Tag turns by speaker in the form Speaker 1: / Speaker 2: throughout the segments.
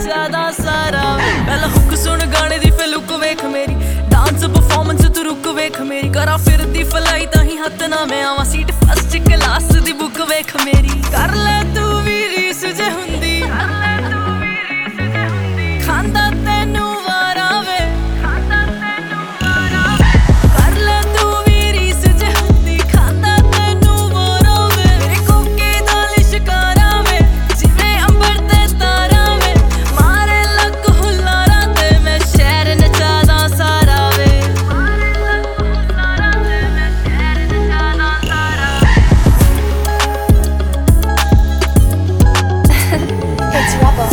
Speaker 1: नचादा सारा पहला हुक सुन गाने दी फिर लुक वेख मेरी डांस परफॉर्मेंस तू रुक वेख मेरी करा फिर दी फलाई ताही हत्थ ना मैं आवा सीट फर्स्ट क्लास दी बुक वेख मेरी कर ले तू भी रीस जे हुंदी खांदा तेनू वारा वे कर ले तू भी रीस जे हुंदी खांदा तेनू वारा वे मेरे कोके दा लिशकारा वे जिवें अंबर ते तारा वे मारे लक हुलारा ते मैं शहर नचादा सारा वे
Speaker 2: It's Rebel.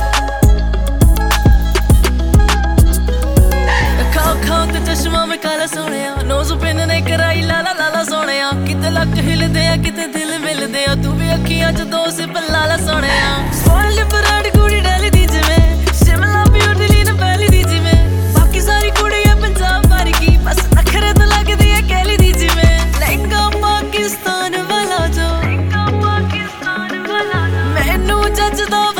Speaker 1: चश्मा में काला सोने नोज पिन ने कराई लाला लाला सोने किते लक हिलदे किते दिल मिलदे तू भी अखियां च दो सिप लाला सोने स्पॉइल्ड बराड कुड़ी डाली दी जिवें शिमला ब्यूटी लीन पहली दी जिवें बाकी सारी कुड़ियां पंजाब वाली की बस नखरे तो लगदी है कहली दी जिवें लहंगा पाकिस्तान वाला जो मैनू जजदा